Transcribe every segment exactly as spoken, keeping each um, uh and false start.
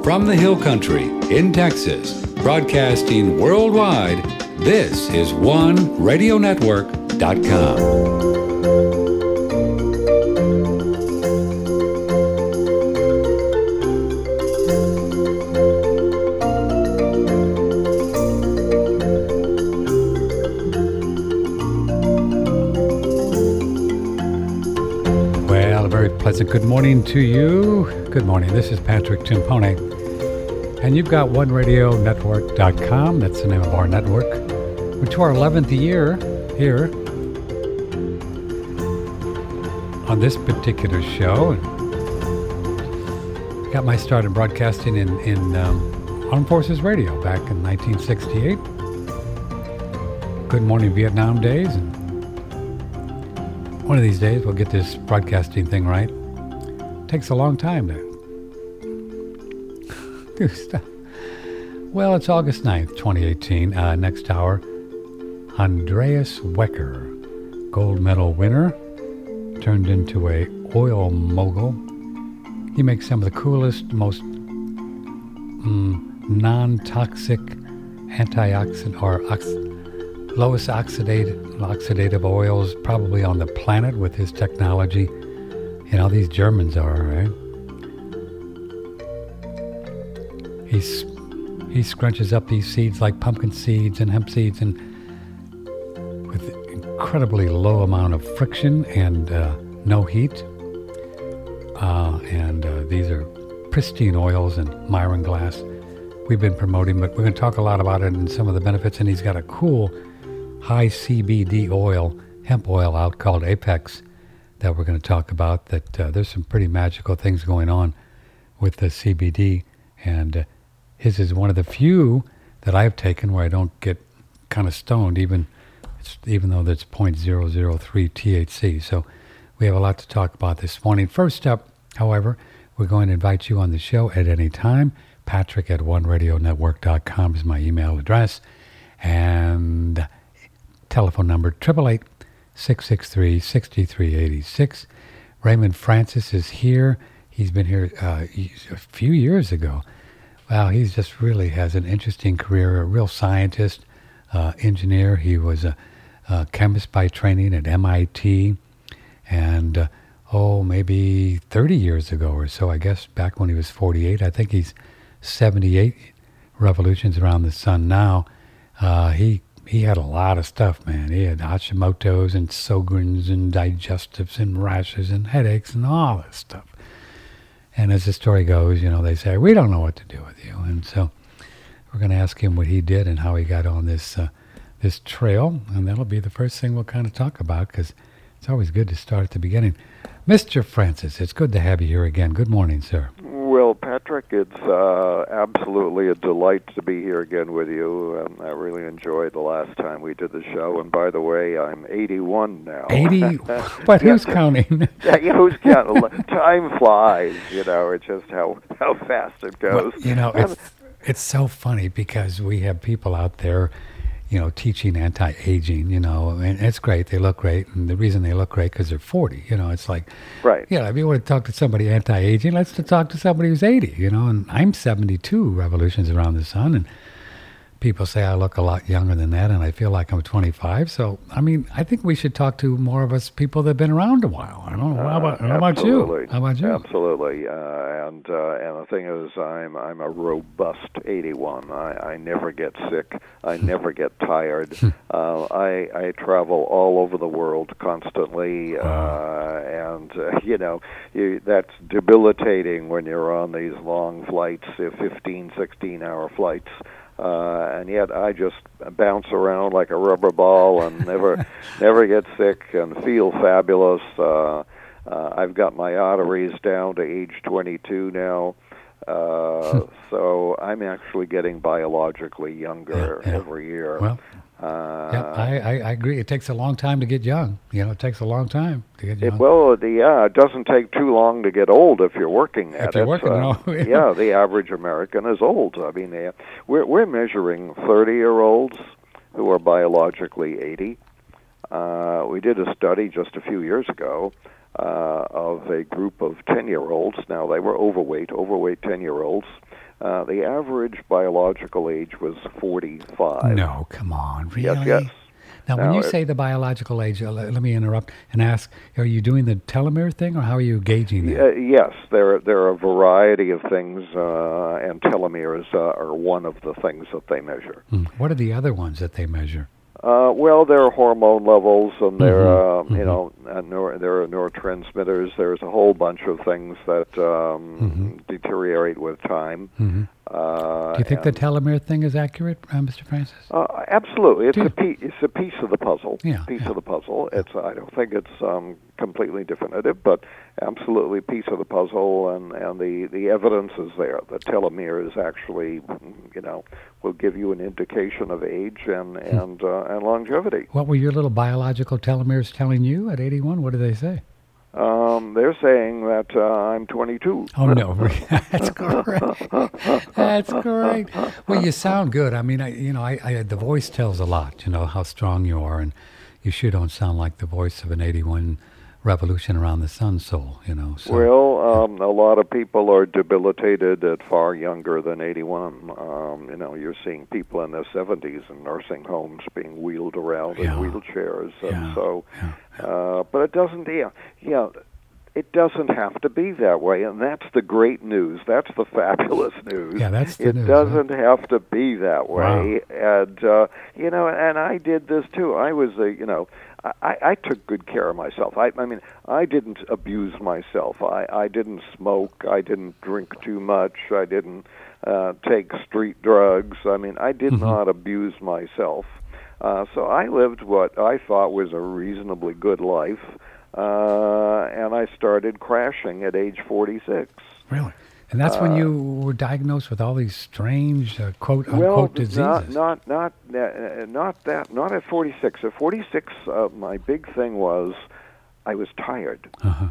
From the Hill Country in Texas, broadcasting worldwide, this is one radio network dot com. Pleasant good morning to you. Good morning. This is Patrick Timpone, and you've got one radio network dot com. That's the name of our network. We're to our eleventh year here on this particular show. Got my start in broadcasting in, in um, Armed Forces Radio back in nineteen sixty-eight. Good Morning Vietnam days. And one of these days we'll get this broadcasting thing right. Takes a long time to do stuff. Well, it's August ninth, twenty eighteen. Uh, next hour, Andreas Wecker, gold medal winner, turned into a oil mogul. He makes some of the coolest, most mm, non-toxic antioxidant or ox- lowest oxidative, oxidative oils probably on the planet with his technology. You know, these Germans are, right? He's, he scrunches up these seeds like pumpkin seeds and hemp seeds and with incredibly low amount of friction and uh, no heat. Uh, and uh, these are pristine oils and Myron glass we've been promoting, but we're going to talk a lot about it and some of the benefits. And he's got a cool high C B D oil, hemp oil out called Apex, that we're going to talk about, that uh, there's some pretty magical things going on with the C B D, and uh, his is one of the few that I've taken where I don't get kind of stoned, even it's, even though there's zero point zero zero three T H C. So we have a lot to talk about this morning. First up, however, we're going to invite you on the show at any time. Patrick at one radio network dot com is my email address, and telephone number triple eight six six three six three eight six. Raymond Francis is here. He's been here uh, a few years ago. Wow, he's just really has an interesting career, a real scientist, uh, engineer. He was a, a chemist by training at M I T, and uh, oh, maybe thirty years ago or so, I guess, back when he was forty-eight. I think he's seventy-eight revolutions around the sun now. Uh, he He had a lot of stuff, man. He had Hashimoto's and Sjogren's and digestives and rashes and headaches and all this stuff. And as the story goes, you know, they say, we don't know what to do with you. And so we're going to ask him what he did and how he got on this uh, this trail. And that'll be the first thing we'll kind of talk about, because it's always good to start at the beginning. Mister Francis, it's good to have you here again. Good morning, sir. Well, Patrick, it's uh, absolutely a delight to be here again with you. Um, I really enjoyed the last time we did the show. And by the way, I'm eighty-one now. eighty? But who's counting? Yeah, who's counting? Time flies, you know. It's just how, how fast it goes. Well, you know, it's, it's so funny because we have people out there, you know, teaching anti-aging, you know, and it's great. They look great. And the reason they look great because they're forty, you know, it's like, right. Yeah, you know, if you want to talk to somebody anti-aging, let's to talk to somebody who's eighty, you know, and I'm seventy-two revolutions around the sun, and people say I look a lot younger than that, and I feel like I'm twenty-five. So, I mean, I think we should talk to more of us people that have been around a while. I don't know. How about, uh, how about you? How about you? Absolutely. Uh, and uh, and the thing is, I'm I'm a robust eighty-one. I, I never get sick. I never get tired. uh, I I travel all over the world constantly, uh, and uh, you know, you, that's debilitating when you're on these long flights, uh, fifteen, sixteen-hour flights. Uh, and yet I just bounce around like a rubber ball and never never get sick and feel fabulous. Uh, uh, I've got my arteries down to age twenty-two now. Uh, so I'm actually getting biologically younger yeah, yeah. every year. Well, uh, yeah, I, I, I agree. It takes a long time to get young. You know, it takes a long time to get young. It, well, the, yeah, it doesn't take too long to get old if you're working at if you're it. Working, uh, no, yeah. yeah, the average American is old. I mean, they, we're we're measuring thirty-year-olds who are biologically eighty. Uh, we did a study just a few years ago uh, of a group of ten-year-olds. Now, they were overweight, overweight ten-year-olds Uh, the average biological age was forty-five. No, come on, really? Yes, yes. Now, when Now, you it- say the biological age, uh, let let me interrupt and ask, are you doing the telomere thing, or how are you gauging that? Uh, yes, there there are a variety of things, uh, and telomeres uh, are one of the things that they measure. Mm. What are the other ones that they measure? Uh, well, there are hormone levels, and there Mhm, um, you mhm. know uh, neuro, there are neurotransmitters. There's a whole bunch of things that um, Mhm. deteriorate with time. hmm Uh, Do you think the and- telomere thing is accurate, uh, Mister Francis? Uh, absolutely, it's Do you- a piece. It's a piece of the puzzle. Yeah, piece yeah. of the puzzle. It's. I don't think it's um, completely definitive, but absolutely piece of the puzzle, and, and the, the evidence is there. The telomeres actually, you know, will give you an indication of age and and uh, and longevity. What were your little biological telomeres telling you at eighty-one? What did they say? Um, they're saying that uh, I'm twenty-two. Oh, no. That's great. That's great. Well, you sound good. I mean, I, you know, I, I, the voice tells a lot, you know, how strong you are. And you sure don't sound like the voice of an eighty-one revolution around the sun soul, you know. So, Well, um, a lot of people are debilitated at far younger than eighty-one. Um, you know, you're seeing people in their seventies in nursing homes being wheeled around Yeah. in wheelchairs, and Yeah. so. yeah. Uh, but it doesn't. Yeah, yeah. It doesn't have to be that way, and that's the great news. That's the fabulous news. Yeah, that's the it news, doesn't have to be that way. Wow. And uh, you know, and I did this too. I was a, you know, I, I took good care of myself. I, I mean, I didn't abuse myself. I, I didn't smoke. I didn't drink too much. I didn't uh, take street drugs. I mean, I did Mhm. not abuse myself. Uh, so I lived what I thought was a reasonably good life, uh, and I started crashing at age forty-six. Really? And that's when Uh, you were diagnosed with all these strange, uh, quote, Well, unquote, diseases. not not not uh, not that not at forty-six. At forty-six, uh, my big thing was I was tired. Uh-huh.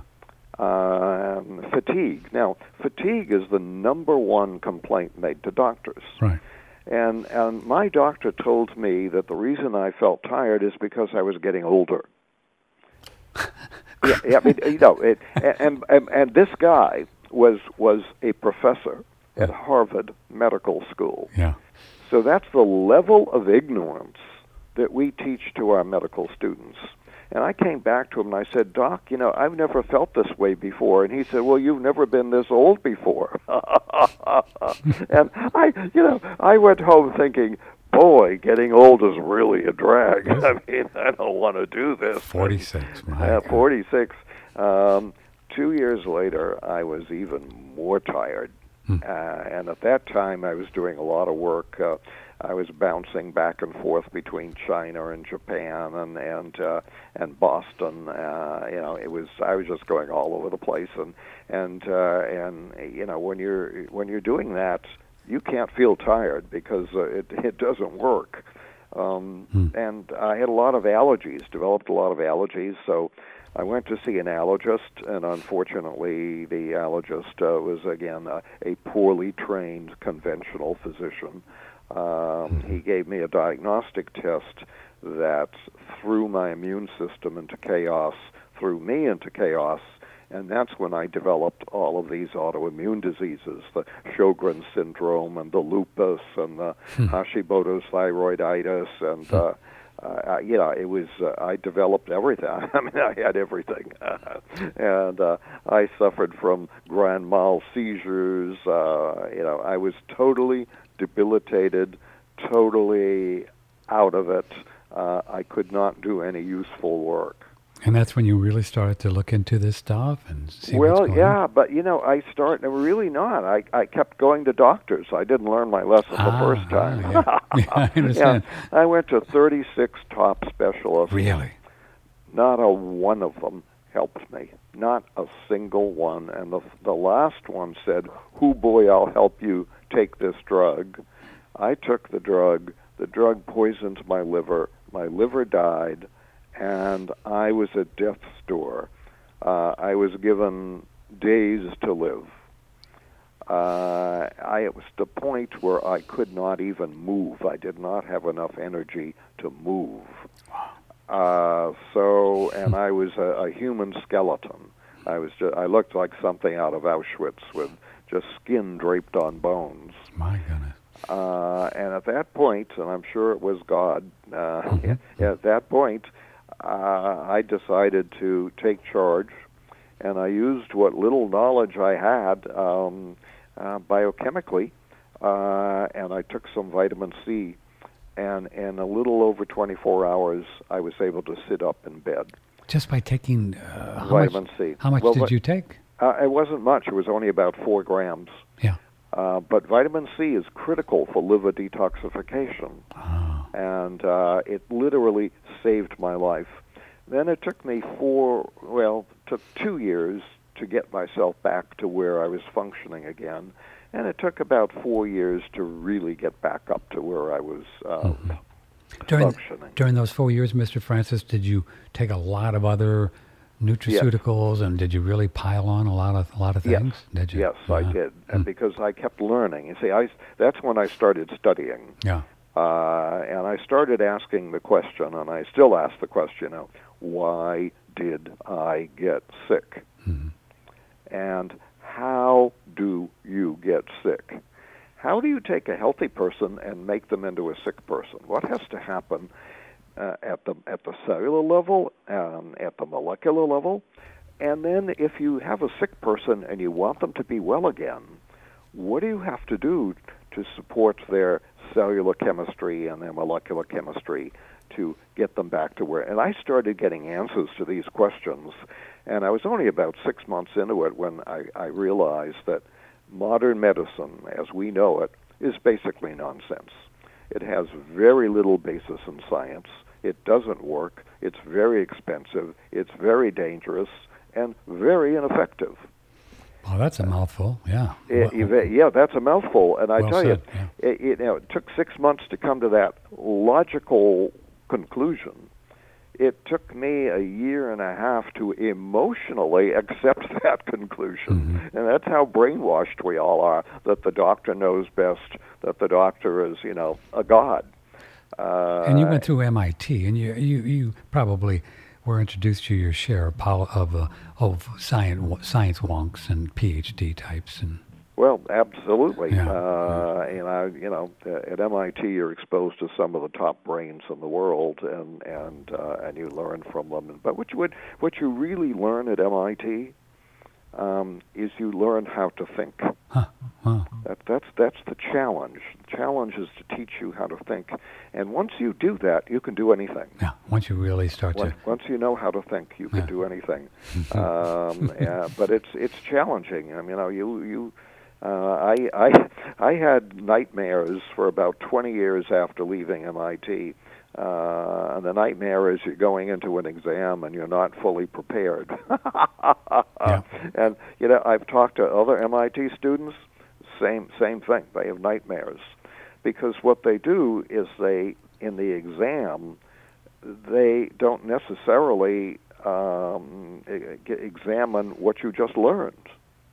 Um, fatigue. Now, fatigue is the number one complaint made to doctors. Right. And and my doctor told me that the reason I felt tired is because I was getting older. yeah, yeah, I mean, you know, it, and, and and this guy was was a professor at Harvard Medical School. Yeah. So that's the level of ignorance that we teach to our medical students. And I came back to him and I said, Doc, you know, I've never felt this way before. And he said, well, you've never been this old before. And I, you know, I went home thinking, boy, getting old is really a drag. I mean, I don't want to do this. forty-six. My Uh, God. forty-six. Um, two years later, I was even more tired. Hmm. Uh, and at that time, I was doing a lot of work. Uh, I was bouncing back and forth between China and Japan and and uh, and Boston. Uh, you know, it was I was just going all over the place. And and uh, and you know, when you're when you're doing that, you can't feel tired because uh, it it doesn't work. Um, Hmm. And I had a lot of allergies, developed a lot of allergies, so I went to see an allergist, and unfortunately the allergist uh, was, again, uh, a poorly trained conventional physician. Um, he gave me a diagnostic test that threw my immune system into chaos, threw me into chaos, and that's when I developed all of these autoimmune diseases, the Sjogren's syndrome and the lupus and the Hashimoto's thyroiditis. And, uh, uh, you know, it was, uh, I developed everything. I mean, I had everything. and uh, I suffered from grand mal seizures. Uh, you know, I was totally debilitated, totally out of it. Uh, I could not do any useful work. And that's when you really started to look into this stuff and see Well, what's going yeah, on? but you know, I start really not. I I kept going to doctors. I didn't learn my lesson the Ah, first ah, time. yeah. Yeah, I understand. Yeah, I went to thirty-six top specialists. Really? Not a one of them helped me. Not a single one. And the the last one said, "Hoo boy, I'll help you take this drug." I took the drug. The drug poisoned my liver. My liver died. And I was at death's door. Uh, I was given days to live. Uh, I, it was the point where I could not even move. I did not have enough energy to move. Uh, so, and I was a, a human skeleton. I was. Just, I looked like something out of Auschwitz with just skin draped on bones. My goodness. Uh, and at that point, and I'm sure it was God, uh, Mm-hmm. at that point, uh, I decided to take charge, and I used what little knowledge I had um, uh, biochemically, uh, and I took some vitamin C, and in a little over twenty-four hours, I was able to sit up in bed. Just by taking uh, how Vitamin much, C. How much Well, did but- you take? Uh, it wasn't much. It was only about four grams. Yeah. Uh, but vitamin C is critical for liver detoxification, Oh. and uh, it literally saved my life. Then it took me four, well, it took two years to get myself back to where I was functioning again, and it took about four years to really get back up to where I was uh, Mm-hmm. During, functioning. during those four years, Mister Francis, did you take a lot of other nutraceuticals, and did you really pile on a lot of a lot of Yes. things? Did you? Yes, I Uh-huh. did, and because I kept learning. You see, I that's when I started studying. Yeah. Uh, and I started asking the question, and I still ask the question, you know, why did I get sick? Mm-hmm. And how do you get sick? How do you take a healthy person and make them into a sick person? What has to happen uh, at the at the cellular level, um, at the molecular level? And then if you have a sick person and you want them to be well again, what do you have to do to support their cellular chemistry and their molecular chemistry to get them back to where? And I started getting answers to these questions, and I was only about six months into it when I, I realized that modern medicine, as we know it, is basically nonsense. It has very little basis in science. It doesn't work. It's very expensive. It's very dangerous and very ineffective. Oh, that's a mouthful. Yeah. It, Well- yeah, that's a mouthful. And I Well tell said, you, yeah. it, it, you know, it took six months to come to that logical conclusion. It took me a year and a half to emotionally accept that conclusion. Mm-hmm. And that's how brainwashed we all are, that the doctor knows best, that the doctor is, you know, a god. Uh, And you went through M I T, and you you, you probably were introduced to your share of pol- of, uh, of science science wonks and PhD types, and Well, absolutely. Yeah. Uh, and I, you know, uh, at M I T, you're exposed to some of the top brains in the world, and and uh, and you learn from them. But what you would, what you really learn at M I T um, is you learn how to think. huh? Wow. That, that's that's the challenge. The challenge is to teach you how to think, and once you do that, you can do anything. Yeah. Once you really start Once, to, once you know how to think, you can Yeah. do anything. um, yeah, but it's it's challenging. I mean, you know, you you. Uh, I I I had nightmares for about twenty years after leaving M I T. Uh, and the nightmare is you're going into an exam and you're not fully prepared. Yeah. And you know, I've talked to other M I T students. Same same thing. They have nightmares because what they do is they in the exam they don't necessarily um, e- examine what you just learned.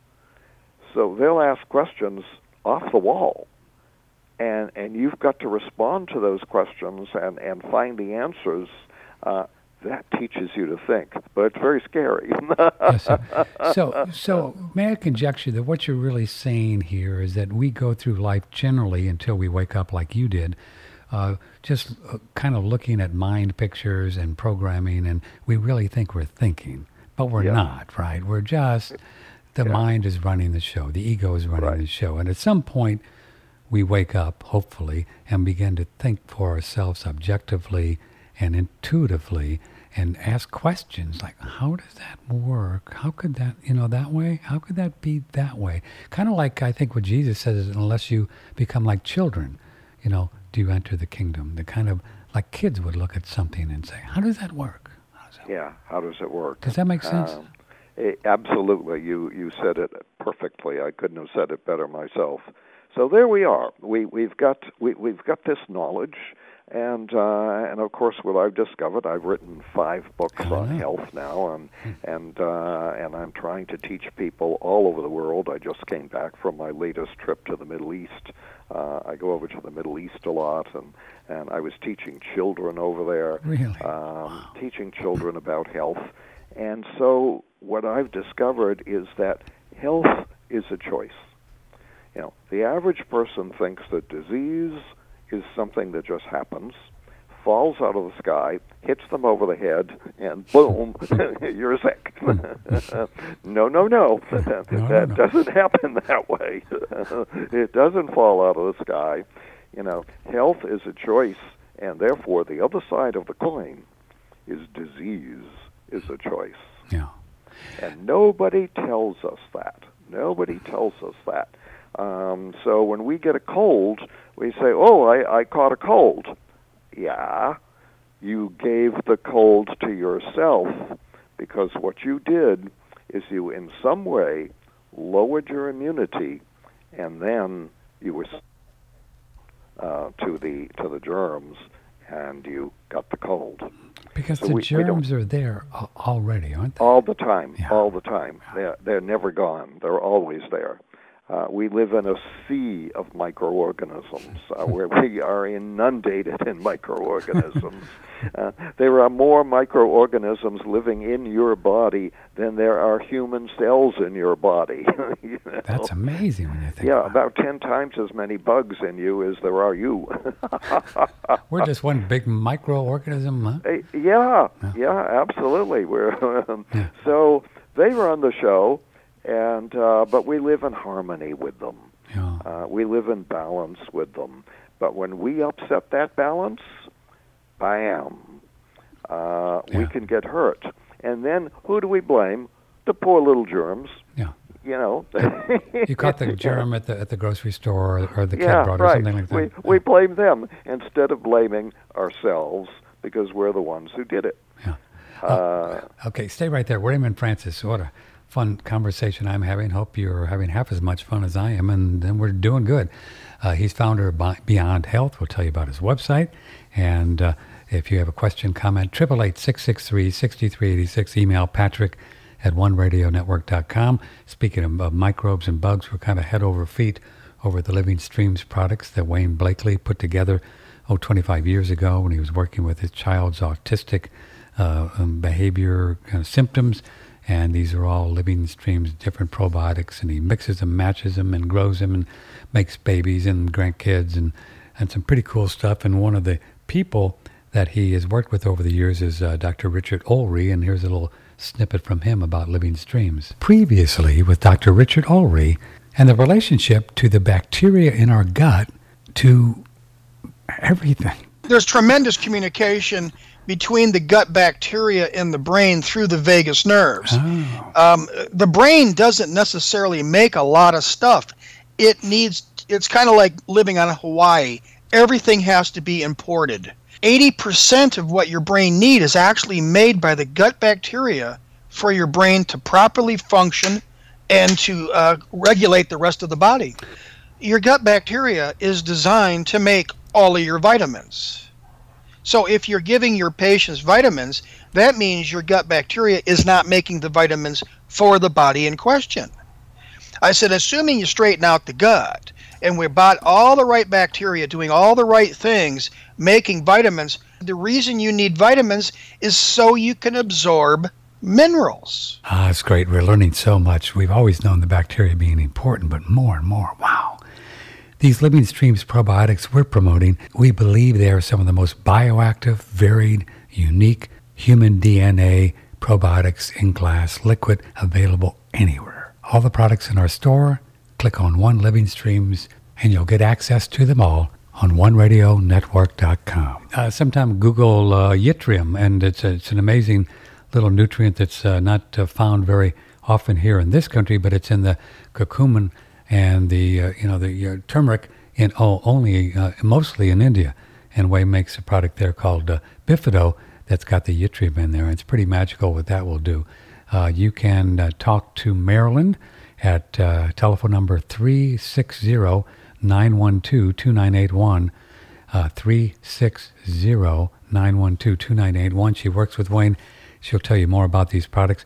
So they'll ask questions off the wall, and and you've got to respond to those questions and, and find the answers. Uh, that teaches you to think, but it's very scary. Yes, sir. So, so may I conjecture that what you're really saying here is that we go through life generally until we wake up like you did, uh, just uh, kind of looking at mind pictures and programming, and we really think we're thinking, but we're Yeah. not, right? We're just, the Yeah. mind is running the show, the ego is running Right. the show, and at some point we wake up, hopefully, and begin to think for ourselves objectively and intuitively and ask questions like, how does that work? How could that, you know, that way? How could that be that way? Kind of like I think what Jesus says is unless you become like children, you know, do you enter the kingdom? The kind of like kids would look at something and say, how does that work? How does that Yeah, how does it work? Does that make sense? Um, eh, absolutely. You you said it perfectly. I couldn't have said it better myself. So there we are. We we've got we we've got this knowledge, and uh, and of course, what I've discovered, I've written five books I on know. health now, and and uh, and I'm trying to teach people all over the world. I just came back from my latest trip to the Middle East. Uh, I go over to the Middle East a lot, and and I was teaching children over there. Really? Um, teaching children about health. And so what I've discovered is that health is a choice. You know, the average person thinks that disease is something that just happens, falls out of the sky, hits them over the head, and boom, you're sick. no, no, no. That no, no, no. doesn't happen that way. It doesn't fall out of the sky. You know, health is a choice, and therefore the other side of the coin is disease is a choice. Yeah. And nobody tells us that. Nobody tells us that. Um, so when we get a cold, we say, oh, I, I caught a cold. Yeah, you gave the cold to yourself because what you did is you in some way lowered your immunity, and then you were uh, to the to the germs, and you got the cold. Because so the we, germs we are there already, aren't they? all the time, Yeah. all the time. They're they're never gone. They're always there. Uh, we live in a sea of microorganisms uh, where we are inundated in microorganisms. Uh, there are more microorganisms living in your body than there are human cells in your body. you know? That's amazing when you think Yeah, about about ten times as many bugs in you as there are you. it. We're just one big microorganism, huh? Uh, yeah, Yeah. yeah, absolutely. We're um, Yeah. So they run the show. And uh, but we live in harmony with them. Yeah. Uh, we live in balance with them. But when we upset that balance, bam, uh, we Yeah. can get hurt. And then who do we blame? The poor little germs. Yeah. You know. You caught the germ at the at the grocery store or, or the yeah, cat brought or right. something like that. We we blame them instead of blaming ourselves because we're the ones who did it. Yeah. Uh, Okay, stay right there. Raymond Francis, what a fun conversation I'm having. Hope you're having half as much fun as I am, and, and we're doing good. Uh, he's founder of Beyond Health. We'll tell you about his website. And uh, if you have a question, comment, eight eight eight, six six three, six three eight six. Email Patrick at one radio network dot com. Speaking of, of microbes and bugs, we're kind of head over feet over the Living Streams products that Wayne Blakely put together, oh, twenty-five years ago when he was working with his child's autistic uh, um, behavior kind of symptoms. And these are all Living Streams, different probiotics, and he mixes them, matches them, and grows them, and makes babies and grandkids, and, and some pretty cool stuff. And one of the people that he has worked with over the years is uh, Doctor Richard Olrey, and here's a little snippet from him about Living Streams. Previously with Doctor Richard Olrey, and the relationship to the bacteria in our gut to everything. There's tremendous communication between the gut bacteria in the brain through the vagus nerves. Oh. Um, the brain doesn't necessarily make a lot of stuff. It needs, it's kind of like living on Hawaii. Everything has to be imported. eighty percent of what your brain needs is actually made by the gut bacteria for your brain to properly function and to uh, regulate the rest of the body. Your gut bacteria is designed to make all of your vitamins. So if you're giving your patients vitamins, that means your gut bacteria is not making the vitamins for the body in question. I said, assuming you straighten out the gut and we bought all the right bacteria doing all the right things, making vitamins, the reason you need vitamins is so you can absorb minerals. Ah, it's great. We're learning so much. We've always known the bacteria being important, but more and more, wow. These Living Streams probiotics we're promoting, we believe they are some of the most bioactive, varied, unique human D N A probiotics in glass, liquid, available anywhere. All the products in our store, click on One Living Streams, and you'll get access to them all on one radio network dot com. Uh, sometime Google uh, yttrium, and it's, a, it's an amazing little nutrient that's uh, not uh, found very often here in this country, but it's in the curcumin and the uh, you know the uh, turmeric in oh, only uh, mostly in India. And Way makes a product there called uh, Bifido that's got the yttrium in there. And it's pretty magical what that will do. Uh, you can uh, talk to Marilyn at uh, telephone number three six zero, nine one two, two nine eight one, uh, three six zero, nine one two, two nine eight one. She works with Wayne. She'll tell you more about these products.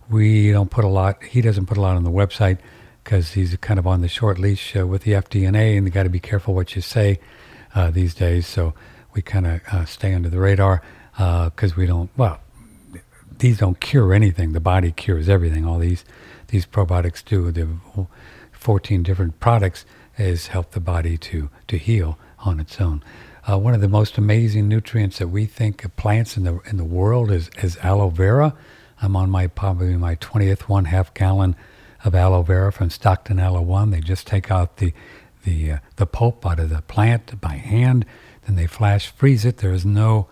We don't put a lot, he doesn't put a lot on the website because he's kind of on the short leash uh, with the F D N A, and you got to be careful what you say uh, these days. So we kind of uh, stay under the radar because uh, we don't, well, these don't cure anything. The body cures everything. All these these probiotics do. The fourteen different products is help the body to, to heal on its own. Uh, one of the most amazing nutrients that we think of plants in the in the world is, is aloe vera. I'm on my probably my twentieth one half gallon of aloe vera from Stockton Aloe One. They just take out the the uh, the pulp out of the plant by hand, then they flash freeze it. There is no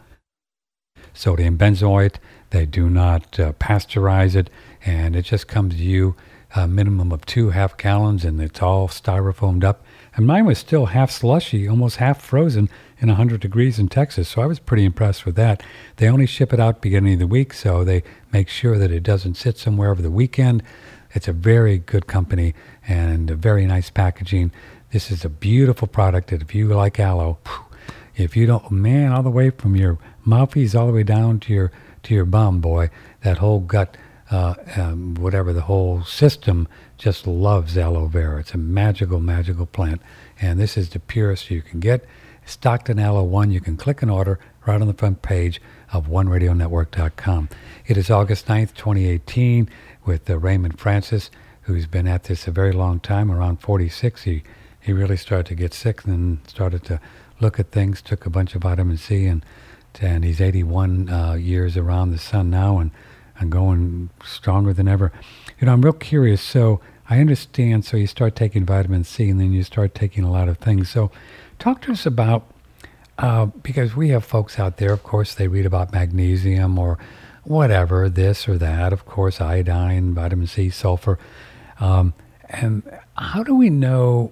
sodium benzoate. They do not uh, pasteurize it, and it just comes to you a minimum of two half gallons, and it's all styrofoamed up. And mine was still half slushy, almost half frozen in one hundred degrees in Texas, so I was pretty impressed with that. They only ship it out beginning of the week, so they make sure that it doesn't sit somewhere over the weekend. It's a very good company and a very nice packaging. This is a beautiful product that if you like aloe, if you don't, man, all the way from your mouthpiece all the way down to your to your bum, boy, that whole gut, uh, um, whatever, the whole system just loves aloe vera. It's a magical, magical plant, and this is the purest you can get. Stockton Aloe One. You can click and order right on the front page of one radio network dot com. It is August ninth, twenty eighteen, with uh, Raymond Francis, who's been at this a very long time. Around forty-six, he, he really started to get sick and started to look at things, took a bunch of vitamin C, and and he's eighty-one uh, years around the sun now and, and going stronger than ever. You know, I'm real curious. So I understand, so you start taking vitamin C, and then you start taking a lot of things. So talk to us about, uh, because we have folks out there, of course, they read about magnesium or whatever, this or that, of course, iodine, vitamin C, sulfur. Um, and how do we know,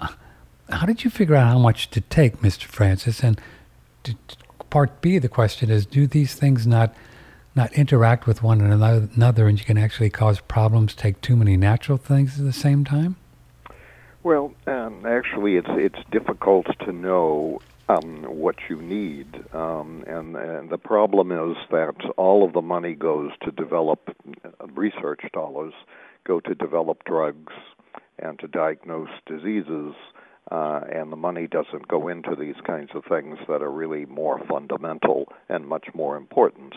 how did you figure out how much to take, Mister Francis? And to, to part B of the question is, do these things not not interact with one another, and you can actually cause problems, take too many natural things at the same time? Well, um, actually, it's it's difficult to know um, what you need, um, and, and the problem is that all of the money goes to develop, uh, research dollars go to develop drugs and to diagnose diseases, uh, and the money doesn't go into these kinds of things that are really more fundamental and much more important.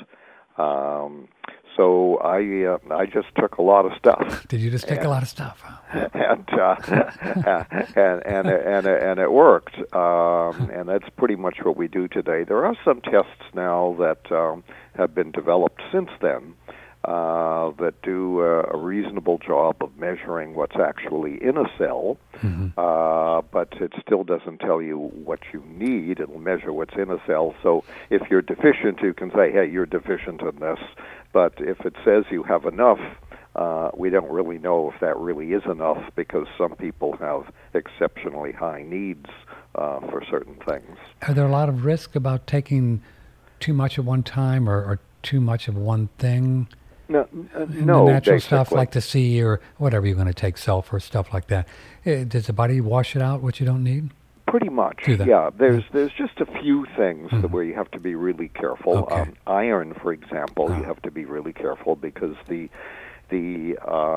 Um, so I uh, I just took a lot of stuff. Did you just take and, a lot of stuff? And uh, and and and and it worked. Um, and that's pretty much what we do today. There are some tests now that um, have been developed since then uh, that do uh, a reasonable job of measuring what's actually in a cell. Mm-hmm. Uh, but it still doesn't tell you what you need. It'll measure what's in a cell. So if you're deficient, you can say, hey, you're deficient in this. But if it says you have enough, uh, we don't really know if that really is enough, because some people have exceptionally high needs uh, for certain things. Are there a lot of risk about taking too much at one time, or, or too much of one thing? No, uh, no, the natural basically. stuff like the C or whatever you're going to take, sulfur, stuff like that. Uh, does the body wash it out, what you don't need? Pretty much, yeah. There's there's just a few things mm-hmm. that where you have to be really careful. Okay. Um, iron, for example, oh. you have to be really careful because the the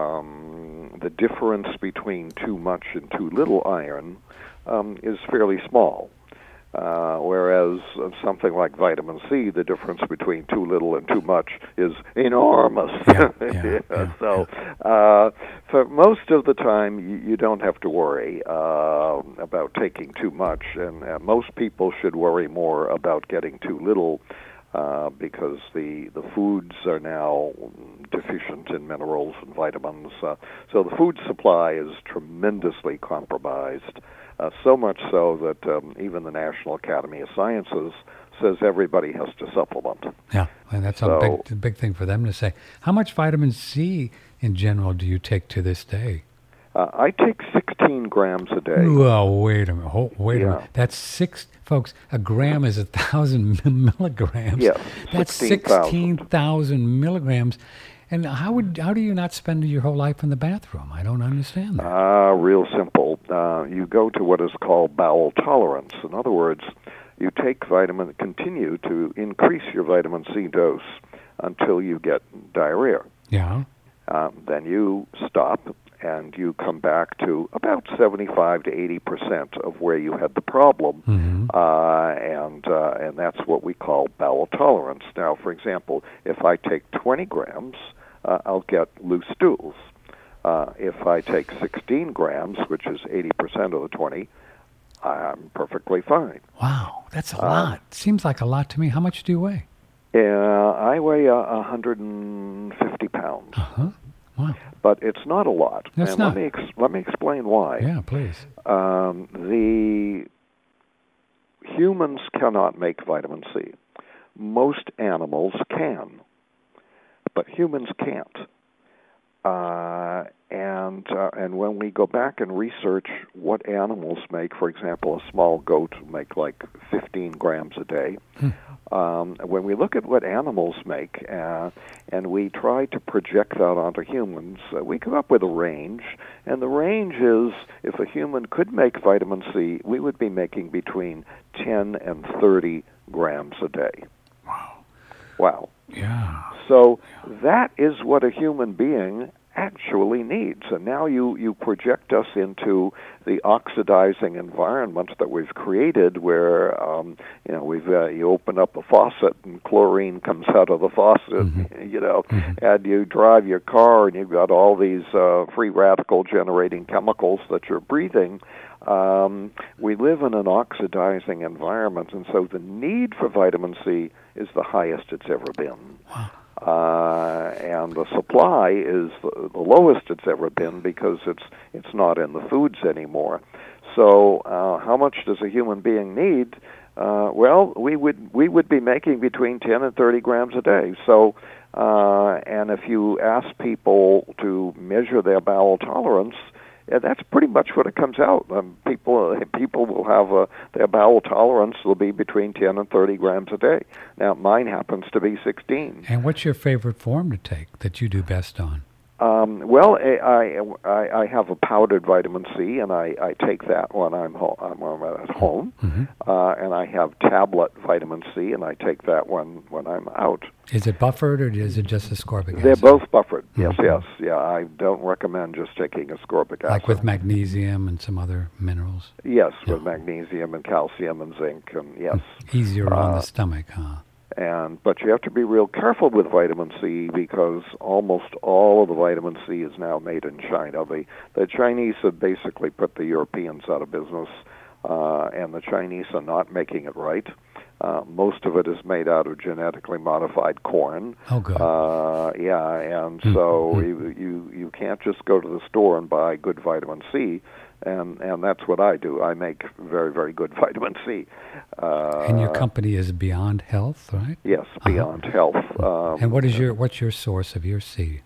um, the difference between too much and too little iron um, is fairly small. Uh, whereas uh, something like vitamin C, the difference between too little and too much is enormous. Yeah, yeah, yeah, so uh, for most of the time, you, you don't have to worry uh, about taking too much, and uh, most people should worry more about getting too little, uh, because the, the foods are now deficient in minerals and vitamins. Uh, so the food supply is tremendously compromised. Uh, so much so that um, even the National Academy of Sciences says everybody has to supplement. Yeah, and that's so, a big, big thing for them to say. How much vitamin C in general do you take to this day? Uh, I take sixteen grams a day. Well, wait a minute. Oh, wait yeah. a minute. That's six, folks. A gram is a thousand milligrams. Yes, that's sixteen thousand milligrams. And how would how do you not spend your whole life in the bathroom? I don't understand that. Ah, uh, real simple. Uh, you go to what is called bowel tolerance. In other words, you take vitamin, continue to increase your vitamin C dose until you get diarrhea. Yeah. Um, then you stop, and you come back to about seventy-five to eighty percent of where you had the problem, mm-hmm. uh, and uh, and that's what we call bowel tolerance. Now, for example, if I take twenty grams, uh, I'll get loose stools. Uh, if I take sixteen grams, which is eighty percent of the twenty, I'm perfectly fine. Wow, that's a Uh, lot. Seems like a lot to me. How much do you weigh? Uh, I weigh uh, one hundred fifty pounds. Uh-huh. Wow. But it's not a lot. It's and not. Let me, ex- let me explain why. Yeah, please. Um, the humans cannot make vitamin C. Most animals can, but humans can't. Uh, and uh, and when we go back and research what animals make, for example, a small goat will make like fifteen grams a day. Hmm. Um, when we look at what animals make uh, and we try to project that onto humans, uh, we come up with a range. And the range is, if a human could make vitamin C, we would be making between ten and thirty grams a day. Wow. Wow. Yeah. So that is what a human being actually needs. And now you, you project us into the oxidizing environment that we've created where, um, you know, we've uh, you open up a faucet and chlorine comes out of the faucet, mm-hmm. you know, mm-hmm. and you drive your car and you've got all these uh, free radical generating chemicals that you're breathing. Um, we live in an oxidizing environment, and so the need for vitamin C is the highest it's ever been. Wow. Uh, and the supply is the, the lowest it's ever been because it's it's not in the foods anymore. So, uh, how much does a human being need? Uh, well, we would we would be making between ten and thirty grams a day. So, uh, and if you ask people to measure their bowel tolerance, yeah, that's pretty much what it comes out. Um, people people will have a, their bowel tolerance will be between ten and thirty grams a day. Now, mine happens to be sixteen. And what's your favorite form to take that you do best on? Um, well, I, I I have a powdered vitamin C, and I, I take that when I'm home. I'm, I'm at home, mm-hmm. uh, and I have tablet vitamin C, and I take that when, when I'm out. Is it buffered, or is it just ascorbic acid? They're both buffered. Mm-hmm. Yes, yes, yeah. I don't recommend just taking ascorbic acid. Like with magnesium and some other minerals. Yes, yeah. with magnesium and calcium and zinc, and yes. Easier uh, on the stomach, huh? And but you have to be real careful with vitamin C because almost all of the vitamin C is now made in China. The the Chinese have basically put the Europeans out of business, uh, and the Chinese are not making it right. Uh, most of it is made out of genetically modified corn. Oh, good. Uh, yeah, and mm-hmm. so you, you you can't just go to the store and buy good vitamin C. And and that's what I do. I make very, very good vitamin C. Uh, and your company is Beyond Health, right? Yes, Beyond uh-huh. Health. Um, and what is your what's your source of your C?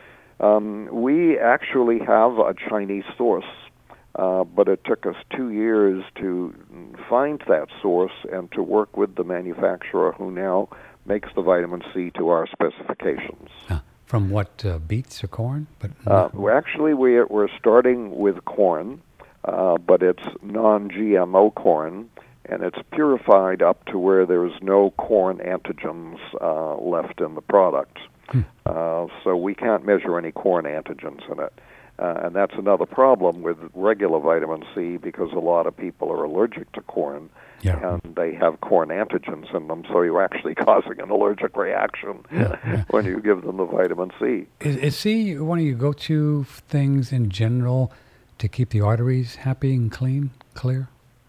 Um, we actually have a Chinese source, uh, but it took us two years to find that source and to work with the manufacturer who now makes the vitamin C to our specifications. Uh. From what, uh, beets or corn? But uh, well, actually, we're, we're starting with corn, uh, but it's non-G M O corn, and it's purified up to where there's no corn antigens uh, left in the product. Hmm. Uh, so we can't measure any corn antigens in it. Uh, and that's another problem with regular vitamin C because a lot of people are allergic to corn, yeah. and they have corn antigens in them, so you're actually causing an allergic reaction yeah, yeah. when you give them the vitamin C. Is, is C one of your go-to things in general to keep the arteries happy and clean, clear?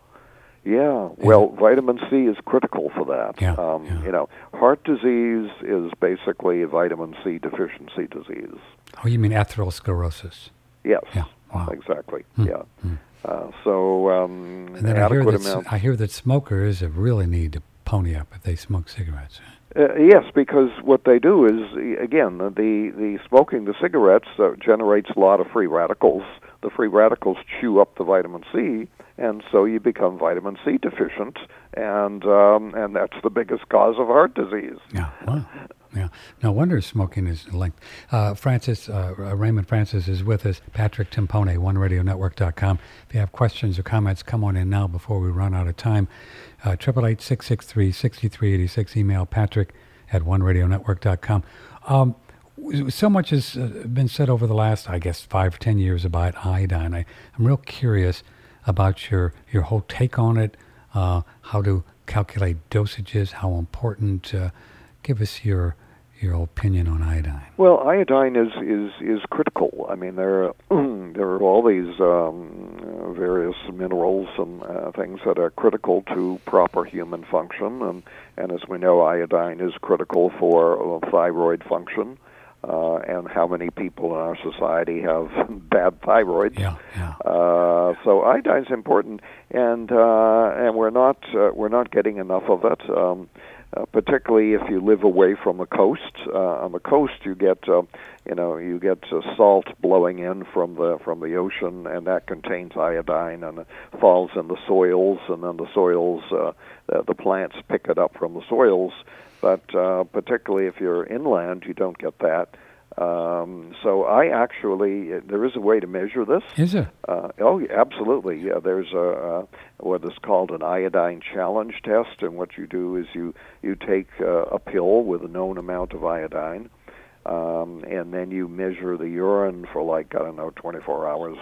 Yeah, well, yeah. vitamin C is critical for that. Yeah, um, yeah. You know, heart disease is basically a vitamin C deficiency disease. Oh, you mean atherosclerosis? Yes, yeah. Wow. exactly. Hmm. Yeah. Hmm. Uh, so, um, and then I hear, adequate that, amount. I hear that smokers really need to pony up if they smoke cigarettes. Uh, yes, because what they do is, again, the the smoking the cigarettes uh, generates a lot of free radicals. The free radicals chew up the vitamin C, and so you become vitamin C deficient, and um, and that's the biggest cause of heart disease. Yeah, wow. Yeah, no wonder smoking is linked. Uh, Francis, uh, Raymond Francis is with us. Patrick Timpone, one radio network dot com. If you have questions or comments, come on in now before we run out of time. eight eight eight, six six three, six three eight six. Email patrick at one radio network dot com. Um, so much has uh, been said over the last, I guess, five, ten years about iodine. I, I'm real curious about your, your whole take on it, uh, how to calculate dosages, how important. Uh, give us your your opinion on iodine? Well, iodine is, is, is critical. I mean, there are, there are all these um, uh, various minerals and uh, things that are critical to proper human function, and, and as we know, iodine is critical for uh, thyroid function. Uh, and how many people in our society have bad thyroids? Yeah, yeah. Uh, so iodine's important, and uh, and we're not uh, we're not getting enough of it. Um, uh, particularly if you live away from the coast. Uh, on the coast, you get uh, you know you get uh, salt blowing in from the from the ocean, and that contains iodine, and it falls in the soils, and then the soils uh, the, the plants pick it up from the soils. But uh, particularly if you're inland, you don't get that. Um, so I actually, there is a way to measure this. Is there? Uh, oh, yeah, absolutely. Yeah, there's a, a what is called an iodine challenge test, and what you do is you you take uh, a pill with a known amount of iodine, um, and then you measure the urine for like I don't know twenty-four hours,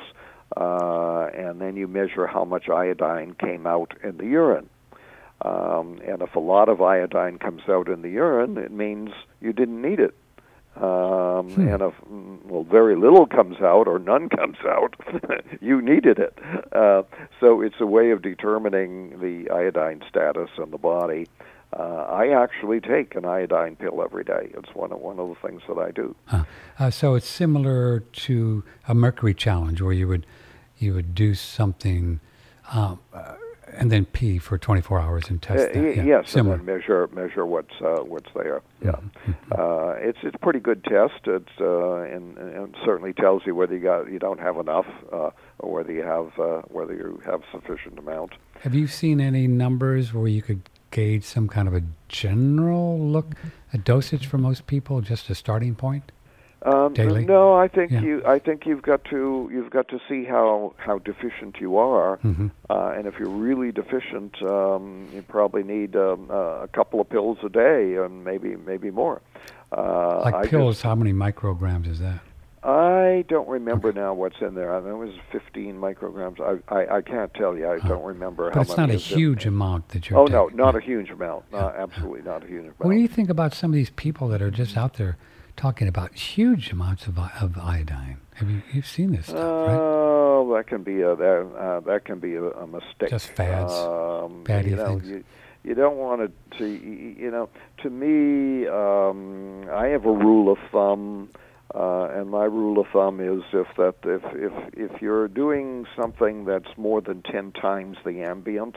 uh, and then you measure how much iodine came out in the urine. Um, and if a lot of iodine comes out in the urine, it means you didn't need it. Um, hmm. And if, well, very little comes out or none comes out, you needed it. Uh, so it's a way of determining the iodine status in the body. Uh, I actually take an iodine pill every day. It's one of, one of the things that I do. Huh. Uh, so it's similar to a mercury challenge where you would, you would do something... Um, uh, and then pee for twenty-four hours and test uh, that. Yeah. Yes, Similar. and then measure measure what's uh, what's there. Yeah, mm-hmm. uh, it's it's a pretty good test. It's uh, and, and certainly tells you whether you got you don't have enough uh, or whether you have uh, whether you have sufficient amount. Have you seen any numbers where you could gauge some kind of a general look at dosage for most people, just a starting point? Um, Daily? No, I think yeah. you. I think you've got to. You've got to see how, how deficient you are, mm-hmm. uh, and if you're really deficient, um, you probably need um, uh, a couple of pills a day, and maybe maybe more. Uh, like I pills, just, how many micrograms is that? I don't remember okay. now what's in there. I think it was fifteen micrograms. I I, I can't tell you. I oh. don't remember. But how it's not many a is huge in. amount that you're. Oh taking. no, not yeah. a huge amount. Yeah. No, absolutely not a huge amount. What do you think about some of these people that are just out there talking about huge amounts of of iodine? Have you you've seen this stuff, right? Oh, that can be a that, uh, that can be a, a mistake. Just fads, um, baddie you know, things. You, you don't want to, to, you know. To me, um, I have a rule of thumb, uh, and my rule of thumb is if that if if if you're doing something that's more than ten times the ambient,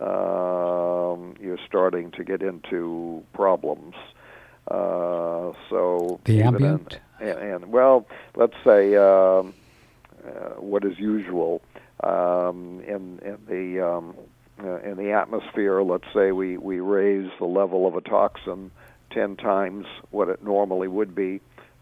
um, you're starting to get into problems. Uh, so the ambient, in, and, and well, let's say um, uh, what is usual um, in in the um, uh, in the atmosphere. Let's say we, we raise the level of a toxin ten times what it normally would be.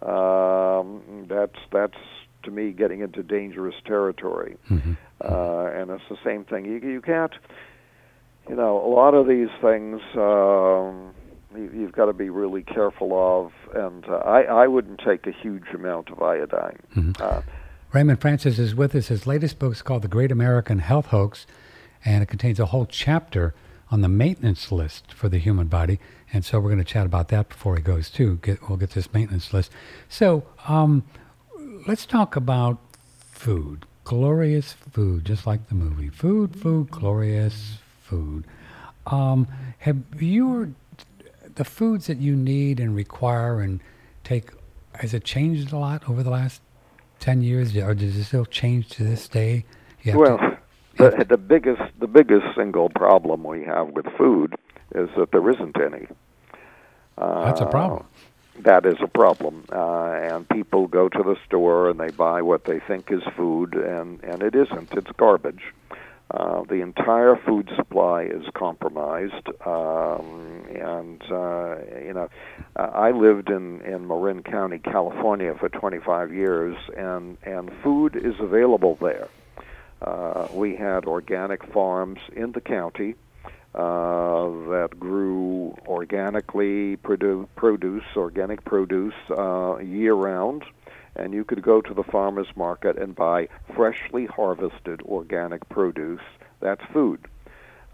Um, that's that's to me getting into dangerous territory, mm-hmm. uh, and it's the same thing. You you can't, you know, a lot of these things. Um, You've got to be really careful of, and uh, I, I wouldn't take a huge amount of iodine. Mm-hmm. Uh, Raymond Francis is with us. His latest book is called The Great American Health Hoax, and it contains a whole chapter on the maintenance list for the human body. And so we're going to chat about that before he goes, too. Get, we'll get this maintenance list. So um, let's talk about food. Glorious food, just like the movie. Food, food, glorious food. Um, have you... The foods that you need and require and take, has it changed a lot over the last ten years, or does it still change to this day? Well, to, the, the biggest the biggest single problem we have with food is that there isn't any. Uh, That's a problem. That is a problem, uh, and people go to the store and they buy what they think is food, and, and it isn't. It's garbage. Uh, the entire food supply is compromised, um, and uh, you know, uh, I lived in, in Marin County, California, for twenty-five years, and and food is available there. Uh, we had organic farms in the county uh, that grew organically produ- produce, organic produce uh, year round. And you could go to the farmer's market and buy freshly harvested organic produce. That's food.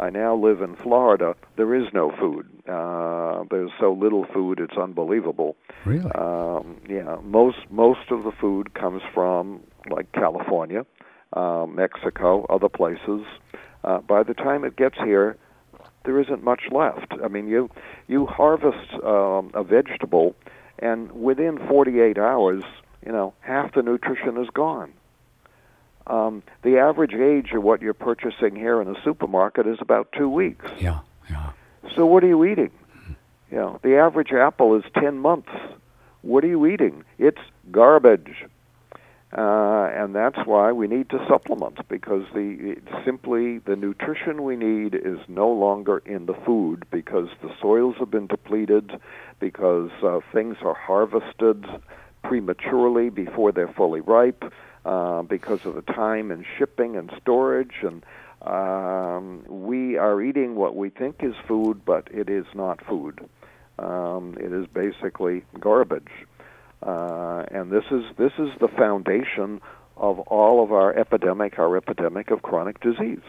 I now live in Florida. There is no food. Uh, there's so little food, it's unbelievable. Really? Um, yeah, most most of the food comes from like California, uh, Mexico, other places. Uh, by the time it gets here, there isn't much left. I mean, you you harvest um, a vegetable, and within forty-eight hours, you know, half the nutrition is gone. Um, the average age of what you're purchasing here in a supermarket is about two weeks. Yeah, yeah. So what are you eating? You know, the average apple is ten months. What are you eating? It's garbage. Uh, and that's why we need to supplement, because the simply the nutrition we need is no longer in the food, because the soils have been depleted, because uh, things are harvested prematurely before they're fully ripe, uh, because of the time and shipping and storage, and um, we are eating what we think is food, but it is not food. Um, it is basically garbage. Uh, and this is this is the foundation of all of our epidemic, our epidemic of chronic disease,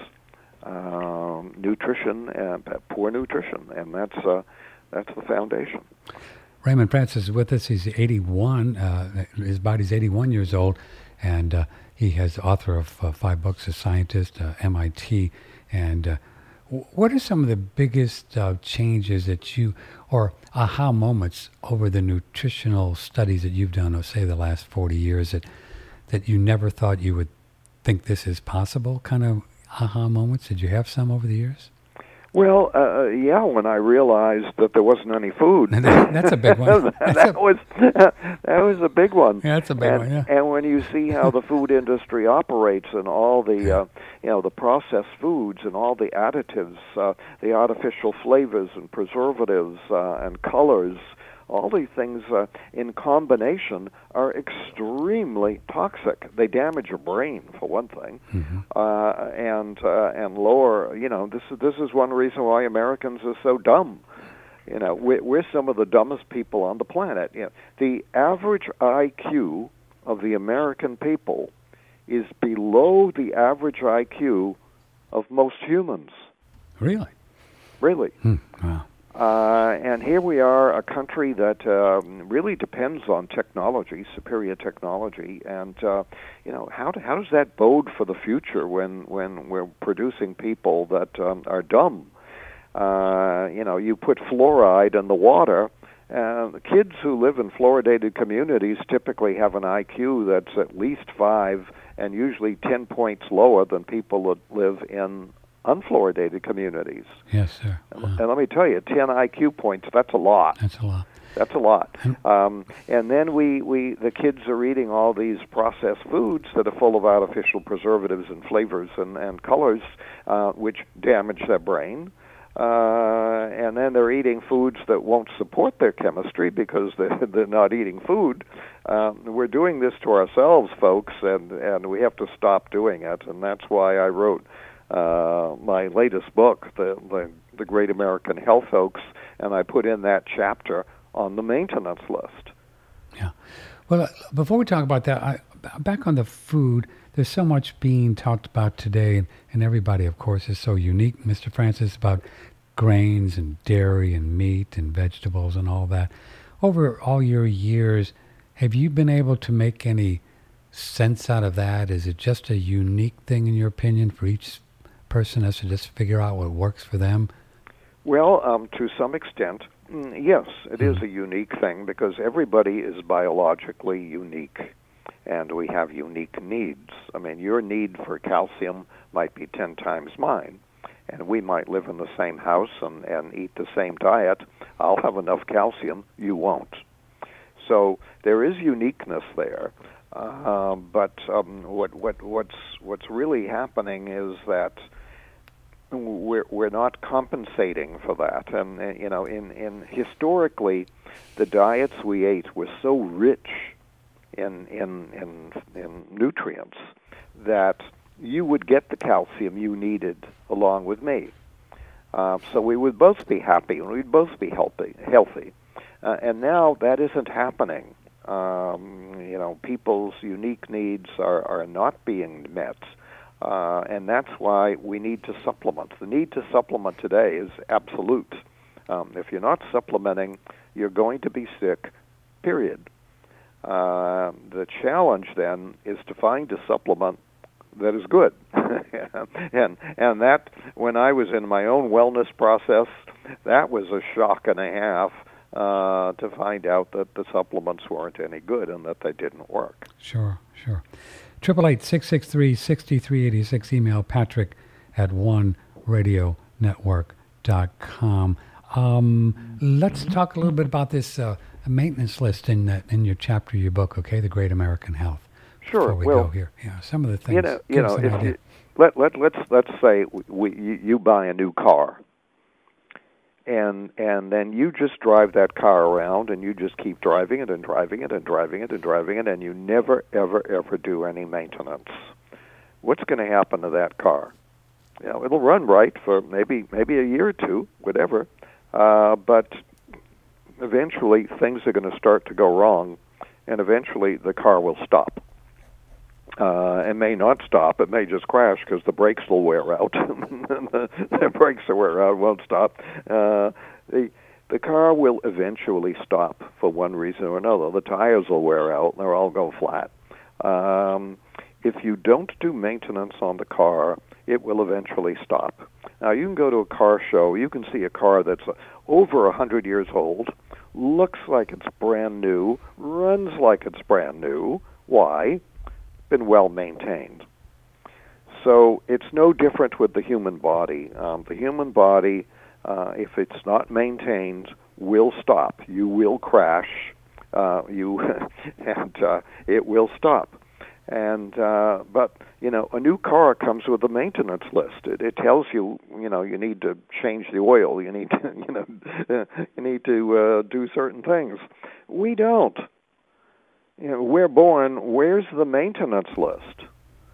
um, nutrition and poor nutrition, and that's uh, that's the foundation. Raymond Francis is with us. He's eighty-one. Uh, his body's eighty-one years old, and uh, he has author of uh, five books, a scientist, uh, M I T. And uh, w- what are some of the biggest uh, changes that you, or aha moments over the nutritional studies that you've done, or say the last forty years, that that you never thought you would think this is possible? Kind of aha moments. Did you have some over the years? Well, uh, yeah, when I realized that there wasn't any food. That's a big one. that was that was a big one. Yeah, that's a big and, one, yeah. And when you see how the food industry operates and all the, uh, you know, the processed foods and all the additives, uh, the artificial flavors and preservatives uh, and colors, all these things uh, in combination are extremely toxic. They damage your brain, for one thing, mm-hmm. uh, and uh, and lower. You know, this is this is one reason why Americans are so dumb. You know, we're, we're some of the dumbest people on the planet. You know, the average I Q of the American people is below the average I Q of most humans. Really? Really. Hmm. Wow. Uh, and here we are, a country that um, really depends on technology, superior technology, and uh, you know, how do, how does that bode for the future when when we're producing people that um, are dumb? Uh, you know, you put fluoride in the water. Uh, the kids who live in fluoridated communities typically have an I Q that's at least five, and usually ten points lower than people that live in unfluoridated communities. Yes, sir. And, and let me tell you, ten I Q points, that's a lot. That's a lot. That's a lot. Um, and then we, we, the kids are eating all these processed foods that are full of artificial preservatives and flavors and, and colors, uh, which damage their brain. Uh, and then they're eating foods that won't support their chemistry because they're, they're not eating food. Um, we're doing this to ourselves, folks, and, and we have to stop doing it. And that's why I wrote Uh, my latest book, the, the the Great American Health Hoax, and I put in that chapter on the maintenance list. Yeah. Well, uh, before we talk about that, I, back on the food, there's so much being talked about today, and, and everybody, of course, is so unique, Mister Francis, about grains and dairy and meat and vegetables and all that. Over all your years, have you been able to make any sense out of that? Is it just a unique thing, in your opinion, for each person has to just figure out what works for them? Well, um, to some extent, yes, it mm. is a unique thing because everybody is biologically unique, and we have unique needs. I mean, your need for calcium might be ten times mine, and we might live in the same house and, and eat the same diet. I'll have enough calcium, you won't. So there is uniqueness there. Uh, but um, what what what's what's really happening is that we're we're not compensating for that, and uh, you know, in in historically, the diets we ate were so rich in in in in nutrients that you would get the calcium you needed along with me. Uh, so we would both be happy and we'd both be healthy. Healthy, uh, and now that isn't happening. Um, you know, people's unique needs are, are not being met. Uh, and that's why we need to supplement. The need to supplement today is absolute. Um, if you're not supplementing, you're going to be sick, period. Uh, the challenge then is to find a supplement that is good. and and that, when I was in my own wellness process, that was a shock and a half uh, to find out that the supplements weren't any good and that they didn't work. Sure, sure. Triple eight six six three six three eight six. Email Patrick at one radio network dot com. Um, let's talk a little bit about this uh, maintenance list in that in your chapter of your book. Okay, The Great American Health. Sure. Before we well, go here, yeah, some of the things. You know, you give know, us an if idea. you, let let let's let's say we, you, you buy a new car, and and then you just drive that car around, and you just keep driving it and driving it and driving it and driving it, and you never ever ever do any maintenance. What's going to happen to that car? You know, it'll run right for maybe maybe a year or two, whatever, uh, but eventually things are going to start to go wrong, and eventually the car will stop. Uh, it may not stop. It may just crash because the brakes will wear out. the, the brakes will wear out, won't stop. Uh, the the car will eventually stop for one reason or another. The tires will wear out, and they'll all go flat. Um, if you don't do maintenance on the car, it will eventually stop. Now, you can go to a car show. You can see a car that's over one hundred years old, looks like it's brand new, runs like it's brand new. Why? Been well maintained. So it's no different with the human body. Um, the human body, uh, if it's not maintained, will stop. You will crash. Uh, you and uh, it will stop. And uh, but you know, a new car comes with a maintenance list. It, it tells you, you know, you need to change the oil. You need to, you know, you need to uh, do certain things. We don't. You know, we're born, where's the maintenance list?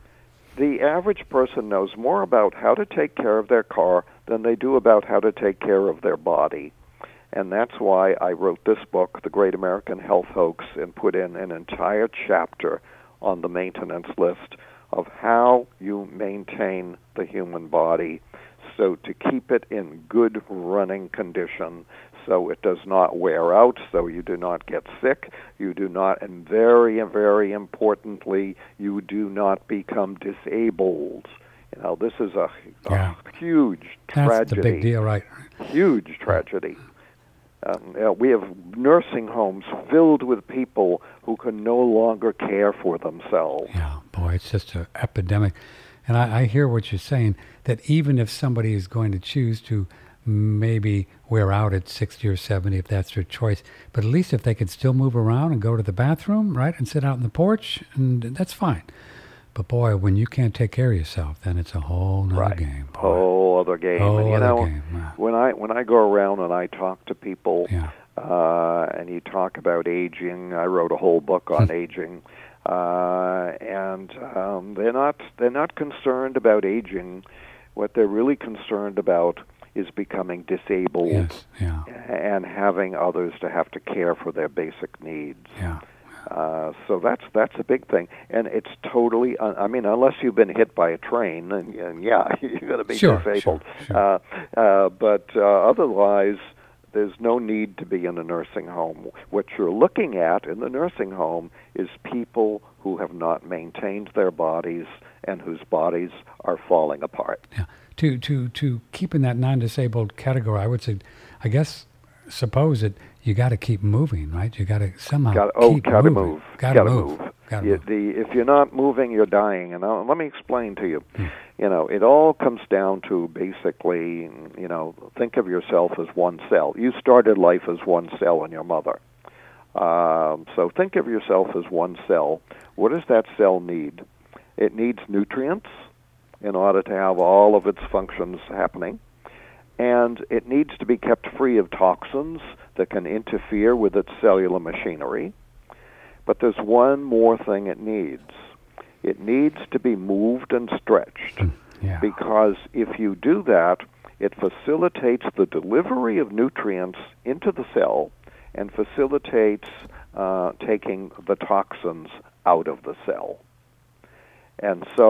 The average person knows more about how to take care of their car than they do about how to take care of their body. And that's why I wrote this book, The Great American Health Hoax, and put in an entire chapter on the maintenance list of how you maintain the human body so to keep it in good running condition, so it does not wear out, so you do not get sick, you do not, and very, very importantly, you do not become disabled. You know, this is a, yeah. a huge tragedy. That's the big deal, right? Huge tragedy. Um, you know, we have nursing homes filled with people who can no longer care for themselves. Yeah, boy, it's just an epidemic. And I, I hear what you're saying, that even if somebody is going to choose to maybe wear out at sixty or seventy, if that's their choice, but at least if they could still move around and go to the bathroom, right, and sit out on the porch, and that's fine. But boy, when you can't take care of yourself, then it's a whole nother right. game. Boy. Whole other game. Whole and you other know, game. Wow. when I when I go around and I talk to people, yeah. uh, and you talk about aging, I wrote a whole book on aging, uh, and um, they're not they're not concerned about aging. What they're really concerned about is becoming disabled yes. yeah. and having others to have to care for their basic needs. Yeah. Uh, so that's that's a big thing, and it's totally. Uh, I mean, unless you've been hit by a train, and, and yeah, you're going to be sure, disabled. Sure, sure. Uh, uh, but uh, otherwise, there's no need to be in a nursing home. What you're looking at in the nursing home is people who have not maintained their bodies and whose bodies are falling apart. Yeah. To to to keep in that non-disabled category, I would say, I guess, suppose that you got to keep moving, right? You got to somehow Gotta, oh, keep gotta moving. move. Got to gotta move. move. Gotta You, move. the, if you're not moving, you're dying. And uh, let me explain to you. Hmm. You know, it all comes down to basically, you know, think of yourself as one cell. You started life as one cell in your mother. Um, so think of yourself as one cell. What does that cell need? It needs nutrients in order to have all of its functions happening. And it needs to be kept free of toxins that can interfere with its cellular machinery. But there's one more thing it needs. It needs to be moved and stretched. Yeah. Because if you do that, it facilitates the delivery of nutrients into the cell and facilitates uh, taking the toxins out of the cell. And so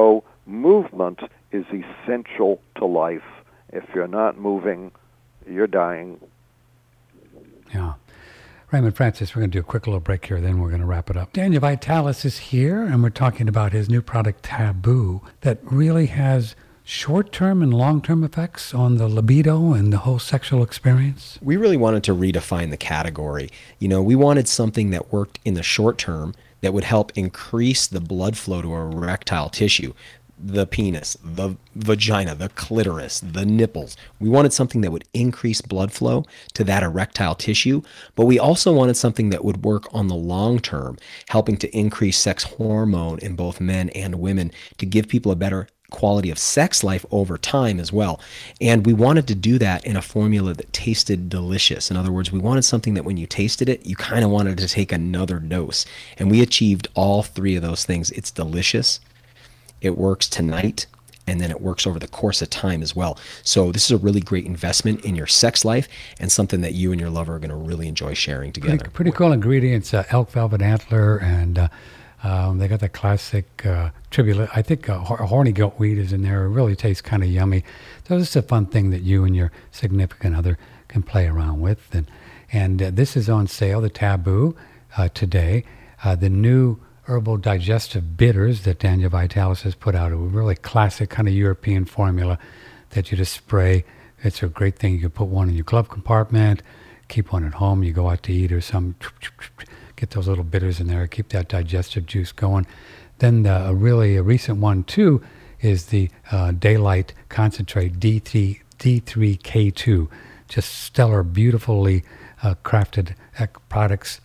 movement is essential to life. If you're not moving, you're dying. Yeah. Raymond Francis, we're going to do a quick little break here, then we're going to wrap it up. Daniel Vitalis is here, and we're talking about his new product, Taboo, that really has short-term and long-term effects on the libido and the whole sexual experience. We really wanted to redefine the category. You know, we wanted something that worked in the short term that would help increase the blood flow to our erectile tissue. The penis, the vagina, the clitoris, the nipples. We wanted something that would increase blood flow to that erectile tissue, but we also wanted something that would work on the long term, helping to increase sex hormone in both men and women to give people a better quality of sex life over time as well. And we wanted to do that in a formula that tasted delicious. In other words, we wanted something that when you tasted it, you kind of wanted to take another dose. And we achieved all three of those things. It's delicious. It works tonight, and then it works over the course of time as well. So this is a really great investment in your sex life and something that you and your lover are going to really enjoy sharing together. Pretty, pretty cool ingredients, uh, elk velvet antler, and uh, um, they got the classic uh, tribulate. I think uh, horny goat weed is in there. It really tastes kind of yummy. So this is a fun thing that you and your significant other can play around with. And, and uh, this is on sale, the Taboo, uh, today. Uh, the new herbal digestive bitters that Daniel Vitalis has put out, a really classic kind of European formula that you just spray. It's a great thing. You can put one in your glove compartment, keep one at home. You go out to eat or something, get those little bitters in there, keep that digestive juice going. Then the, a really a recent one too is the uh, Daylight Concentrate D three K two. Just stellar, beautifully uh, crafted uh, products.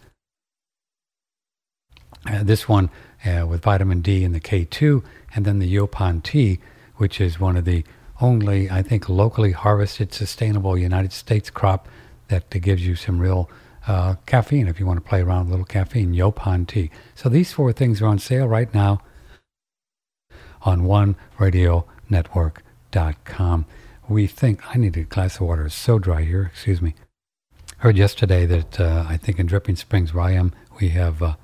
Uh, this one uh, with vitamin D and the K two, and then the Yopan tea, which is one of the only, I think, locally harvested, sustainable United States crop that uh, gives you some real uh, caffeine if you want to play around with a little caffeine, Yopan tea. So these four things are on sale right now on one radio network dot com. We think, I need a glass of water, it's so dry here, excuse me. Heard yesterday that uh, I think in Dripping Springs where I am, we have uh,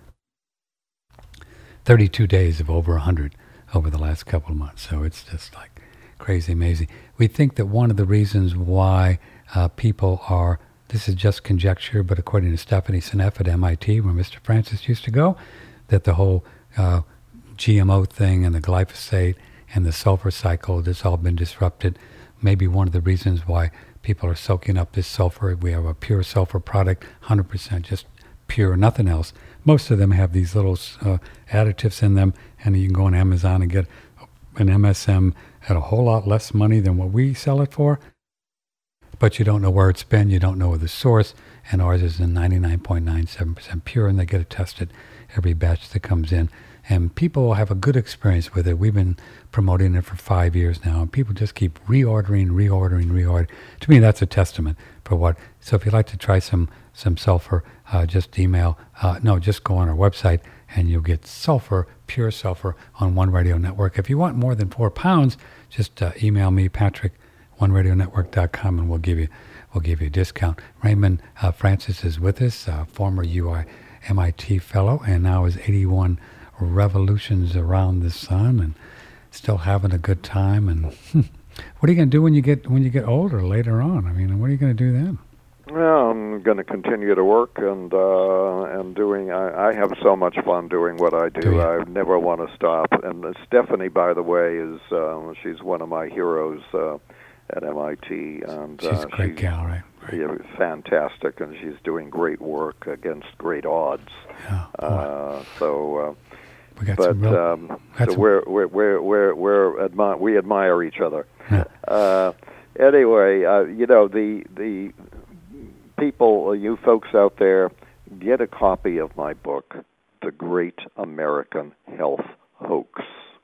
thirty-two days of over one hundred over the last couple of months. So it's just like crazy amazing. We think that one of the reasons why uh, people are, this is just conjecture, but according to Stephanie Seneff at M I T, where Mister Francis used to go, that the whole uh, G M O thing and the glyphosate and the sulfur cycle, that's all been disrupted. Maybe one of the reasons why people are soaking up this sulfur. We have a pure sulfur product, one hundred percent just pure, nothing else. Most of them have these little uh, additives in them, and you can go on Amazon and get an M S M at a whole lot less money than what we sell it for. But you don't know where it's been, you don't know the source, and ours is in ninety-nine point nine seven percent pure, and they get it tested every batch that comes in. And people have a good experience with it. We've been promoting it for five years now, and people just keep reordering, reordering, reordering. To me, that's a testament for what. So if you'd like to try some some sulfur, uh, just email, uh, no, just go on our website, and you'll get sulfur, pure sulfur, on One Radio Network. If you want more than four pounds, just uh, email me, Patrick, one radio network dot com, and we'll give you we'll give you a discount. Raymond uh, Francis is with us, uh, former U I M I T fellow, and now is eighty-one revolutions around the sun, and still having a good time. And what are you going to do when you get when you get older later on? I mean, what are you going to do then? Well, I'm going to continue to work and uh, and doing. I, I have so much fun doing what I do. do I never want to stop. And uh, Stephanie, by the way, is uh, she's one of my heroes uh, at M I T. And she's uh, a great she's, gal, right? right? Yeah, fantastic, and she's doing great work against great odds. Yeah, uh, so. Uh, we got but some real, um, got so some, we're we're we're we're, we're admi- we admire each other. Yeah. Uh, anyway, uh, you know the the. People, you folks out there, get a copy of my book, The Great American Health Hoax,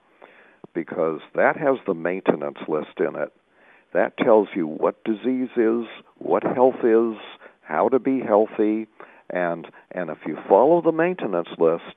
because that has the maintenance list in it. That tells you what disease is, what health is, how to be healthy, and and if you follow the maintenance list,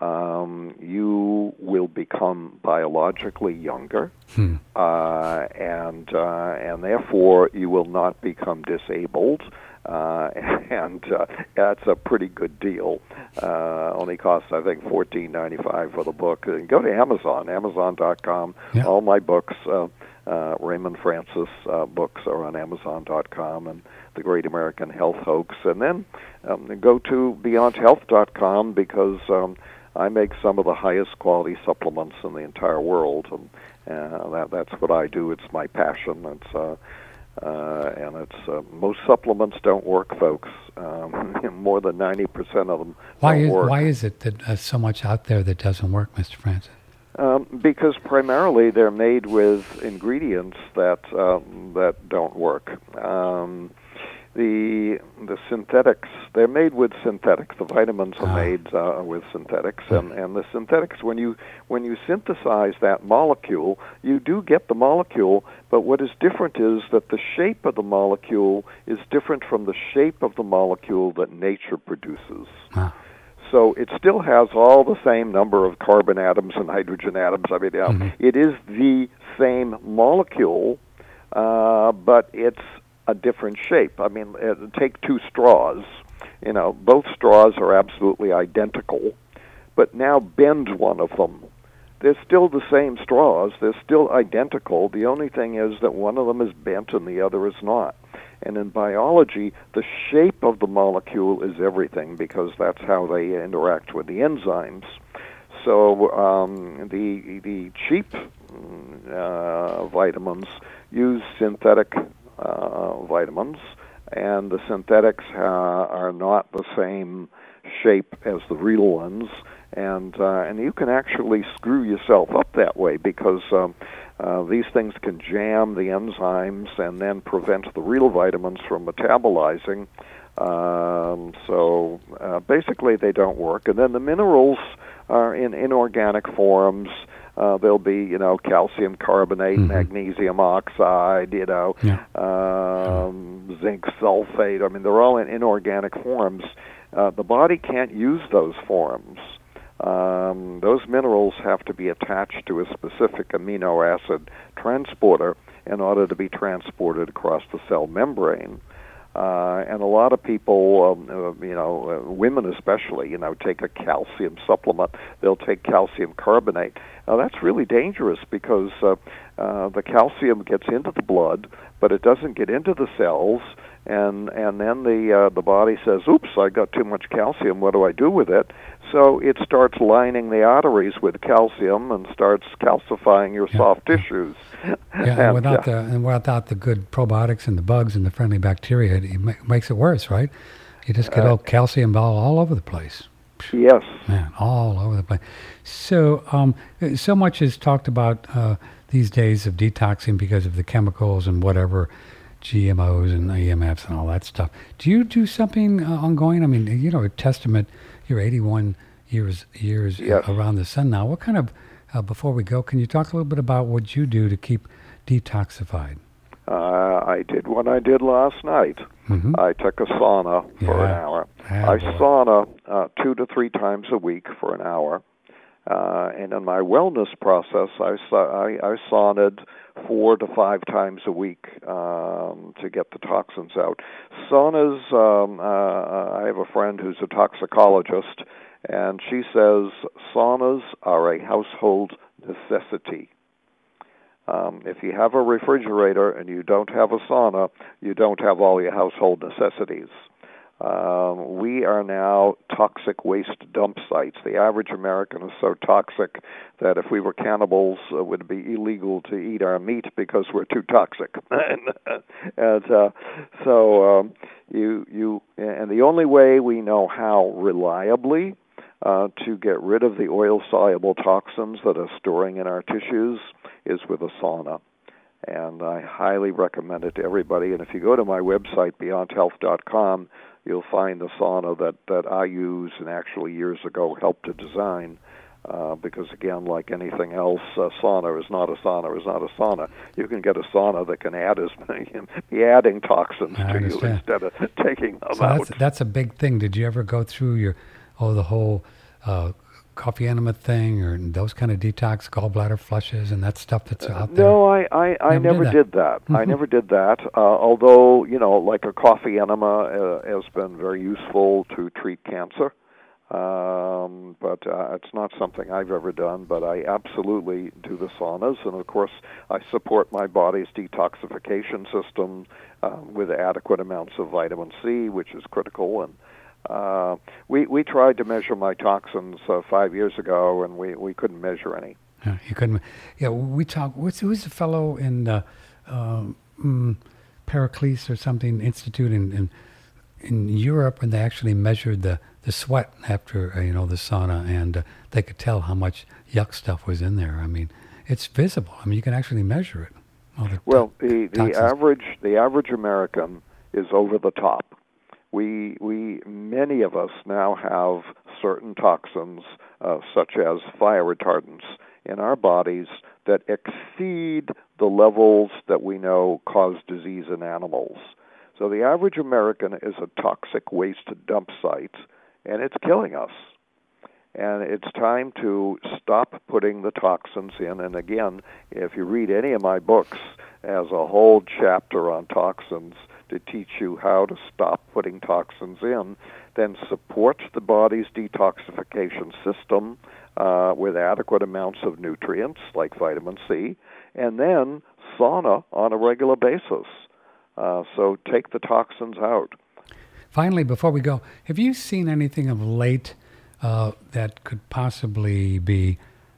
um, you will become biologically younger, Hmm. uh, and uh, and therefore you will not become disabled. Uh, and uh, that's a pretty good deal. Uh, only costs, I think, fourteen ninety-five for the book. And go to Amazon, Amazon dot com. Yeah. All my books, uh, uh, Raymond Francis uh, books, are on Amazon dot com, and The Great American Health Hoax. And then um, go to Beyond Health dot com, because um, I make some of the highest quality supplements in the entire world, and uh, that, that's what I do. It's my passion. It's uh, uh, and it's uh, most supplements don't work, folks. Um, more than ninety percent of them Why don't is work. why is it that uh, so much out there that doesn't work, Mister Francis? Um, because primarily they're made with ingredients that um, that don't work. Um, the the synthetics, they're made with synthetics. The vitamins are Ah. made uh, with synthetics, and, and the synthetics, when you when you synthesize that molecule, you do get the molecule, but what is different is that the shape of the molecule is different from the shape of the molecule that nature produces. Ah. So it still has all the same number of carbon atoms and hydrogen atoms. I mean, uh, Mm-hmm. it is the same molecule, uh, but it's a different shape. I mean, uh, take two straws. You know, both straws are absolutely identical, but now bend one of them. They're still the same straws. They're still identical. The only thing is that one of them is bent and the other is not. And in biology, the shape of the molecule is everything, because that's how they interact with the enzymes. So um, the the cheap uh, vitamins use synthetic uh, vitamins, and the synthetics uh, are not the same shape as the real ones, and uh, and you can actually screw yourself up that way, because um, uh, these things can jam the enzymes and then prevent the real vitamins from metabolizing. Um, so uh, basically, they don't work. And then the minerals are in inorganic forms. Uh, there'll be, you know, calcium carbonate, Mhm. magnesium oxide, you know, Yeah. um, zinc sulfate. I mean, they're all in inorganic forms. Uh, the body can't use those forms. Um, those minerals have to be attached to a specific amino acid transporter in order to be transported across the cell membrane. Uh, and a lot of people, um, uh, you know, uh, women especially, you know, take a calcium supplement. They'll take calcium carbonate. Now, that's really dangerous, because uh, uh, the calcium gets into the blood, but it doesn't get into the cells. And and then the uh, the body says, "Oops, I got too much calcium. What do I do with it?" So it starts lining the arteries with calcium and starts calcifying your Yeah. soft tissues. Yeah, and And, without uh, the and without the good probiotics and the bugs and the friendly bacteria, it, it ma- makes it worse, right? You just get Uh, all calcium all, all over the place. Yes. Man, all over the place. So, um, so much is talked about uh, these days of detoxing because of the chemicals and whatever, G M Os and E M Fs and all that stuff. Do you do something uh, ongoing? I mean, you know, a testament. You're eighty-one years years Yes. around the sun now. What kind of? Uh, before we go, can you talk a little bit about what you do to keep detoxified? Uh, I did what I did last night. Mm-hmm. I took a sauna for an Yeah. hour. Ah, I boy. sauna uh, two to three times a week for an hour. Uh, and in my wellness process, I, sa- I, I saunaed four to five times a week um, to get the toxins out. Saunas, um, uh, I have a friend who's a toxicologist, and she says saunas are a household necessity. Um, if you have a refrigerator and you don't have a sauna, you don't have all your household necessities. Um, we are now toxic waste dump sites. The average American is so toxic that if we were cannibals, uh, it would be illegal to eat our meat because we're too toxic. and and uh, so um, you you and the only way we know how reliably uh, to get rid of the oil-soluble toxins that are storing in our tissues is with a sauna. And I highly recommend it to everybody. And if you go to my website, beyond health dot com, you'll find the sauna that, that I use and actually years ago helped to design. Uh, because, again, like anything else, a sauna is not a sauna is not a sauna. You can get a sauna that can add as many, be adding toxins I to you understand. instead of taking them So out. that's that's a big thing. Did you ever go through your oh the whole uh, coffee enema thing or those kind of detox gallbladder flushes and that stuff that's out there? No, I, I, I never, never did that. Did that. Mm-hmm. I never did that. Uh, although, you know, like a coffee enema uh, has been very useful to treat cancer. Um, but uh, it's not something I've ever done, but I absolutely do the saunas. And, of course, I support my body's detoxification system uh, with adequate amounts of vitamin C, which is critical. And uh, we we tried to measure my toxins uh, five years ago, and we, we couldn't measure any. Yeah, you couldn't. Yeah, we talk. What's who's the fellow in uh, um, mm, Pericles or something Institute in, in in Europe, and they actually measured the, the sweat after uh, you know the sauna, and uh, they could tell how much yuck stuff was in there. I mean, it's visible. I mean, you can actually measure it. The well, the the average the average American is over the top. We we many of us now have certain toxins, uh, such as fire retardants, in our bodies that exceed the levels that we know cause disease in animals. So the average American is a toxic waste dump site, and it's killing us. And it's time to stop putting the toxins in. And again, if you read any of my books, as a whole chapter on toxins to teach you how to stop putting toxins in, then support the body's detoxification system uh, with adequate amounts of nutrients like vitamin C, and then sauna on a regular basis. Uh, so take the toxins out. Finally, before we go, have you seen anything of late uh, that could possibly be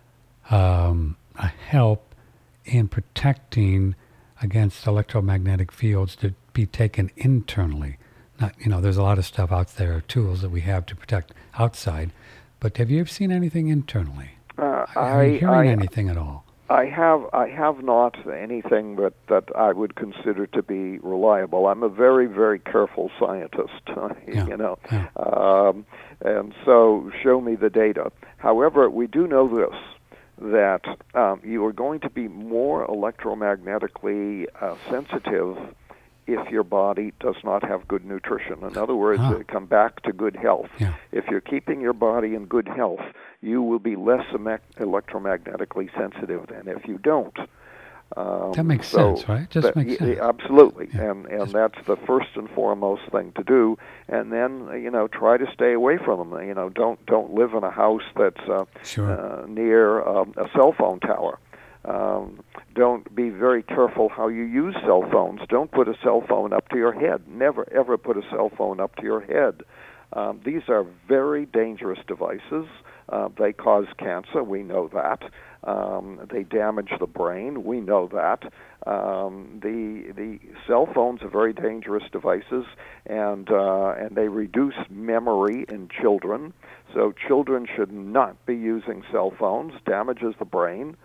um, a help in protecting against electromagnetic fields to be taken internally? Not, you know, there's a lot of stuff out there, tools that we have to protect outside, but have you ever seen anything internally? Uh, Are you I, hearing I, anything at all? I have I have not anything that, that I would consider to be reliable. I'm a very, very careful scientist, yeah, you know, yeah. um, and so show me the data. However, we do know this, that um, you are going to be more electromagnetically uh, sensitive if your body does not have good nutrition. In other words, huh. come back to good health. Yeah. If you're keeping your body in good health, you will be less electromagnetically sensitive than if you don't. Um, that makes so sense, right? Just that, makes sense. Absolutely, Yeah. and and that's the first and foremost thing to do. And then you know try to stay away from them. You know, don't don't live in a house that's uh, sure. uh, near um, a cell phone tower. Um, don't be very careful how you use cell phones. Don't put a cell phone up to your head. Never, ever put a cell phone up to your head. Um, these are very dangerous devices. Uh, they cause cancer. We know that. Um, they damage the brain. We know that. Um, the the cell phones are very dangerous devices, and uh, and they reduce memory in children. So children should not be using cell phones. Damages the brain.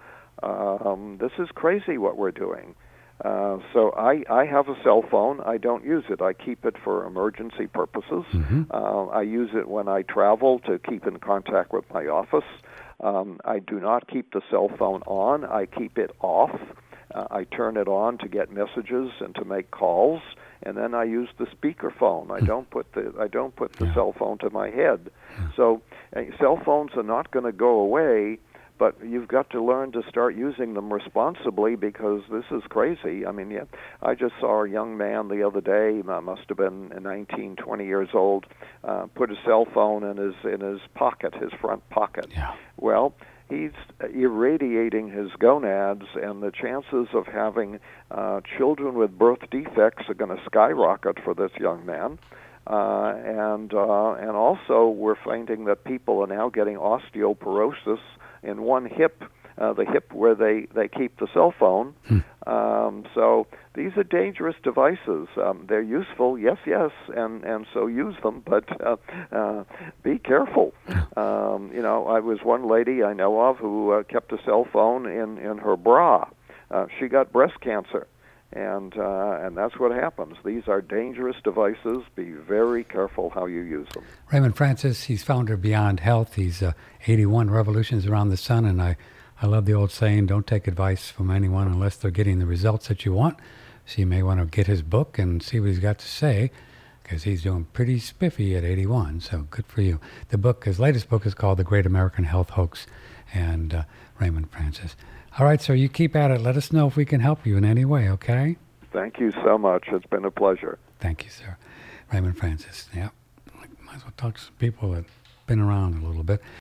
Um, this is crazy what we're doing. Uh, so I, I have a cell phone. I don't use it. I keep it for emergency purposes. Mm-hmm. Uh, I use it when I travel to keep in contact with my office. Um, I do not keep the cell phone on. I keep it off. Uh, I turn it on to get messages and to make calls, and then I use the speakerphone. I don't put the I don't put the yeah. cell phone to my head. Yeah. So uh, cell phones are not going to go away. But you've got to learn to start using them responsibly because this is crazy. I mean, yeah, I just saw a young man the other day, must have been nineteen, twenty years old, uh, put a cell phone in his in his pocket, his front pocket. Yeah. Well, he's irradiating his gonads, and the chances of having uh, children with birth defects are going to skyrocket for this young man. Uh, and uh, and also, we're finding that people are now getting osteoporosis in one hip, uh, the hip where they, they keep the cell phone. Hmm. Um, so these are dangerous devices. Um, they're useful, yes, yes, and, and so use them, but uh, uh, be careful. Um, you know, I was one lady I know of who uh, kept a cell phone in, in her bra. Uh, she got breast cancer. And uh, and that's what happens. These are dangerous devices. Be very careful how you use them. Raymond Francis, he's founder of Beyond Health. He's uh, eighty-one Revolutions Around the Sun, and I, I love the old saying, don't take advice from anyone unless they're getting the results that you want. So you may want to get his book and see what he's got to say. because he's doing pretty spiffy at eighty-one, so good for you. The book, his latest book is called The Great American Health Hoax, and uh, Raymond Francis. All right, sir, you keep at it. Let us know if we can help you in any way, okay? Thank you so much. It's been a pleasure. Thank you, sir. Raymond Francis, yeah. Might as well talk to some people that have been around a little bit.